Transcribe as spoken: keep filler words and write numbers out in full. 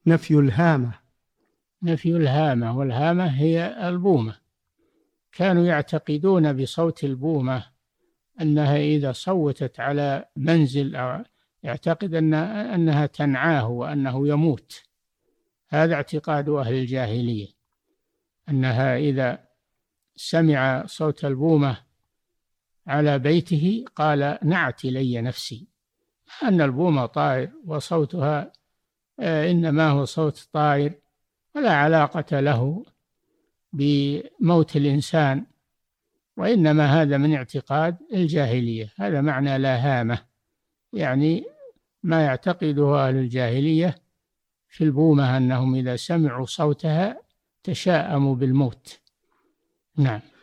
نفي الهامة. نفي الهامة، والهامة هي البومة. كانوا يعتقدون بصوت البومة أنها إذا صوتت على منزل أو يعتقد أن أنها تنعاه وأنه يموت. هذا اعتقاد أهل الجاهلية، أنها إذا سمع صوت البومة على بيته قال نعت إلي نفسي، أن البومة طائر وصوتها إنما هو صوت طائر ولا علاقة له بموت الإنسان، وإنما هذا من اعتقاد الجاهلية. هذا معنى لا هامة، يعني ما يعتقده أهل الجاهلية في البومة أنهم إذا سمعوا صوتها تشاءموا بالموت. نعم.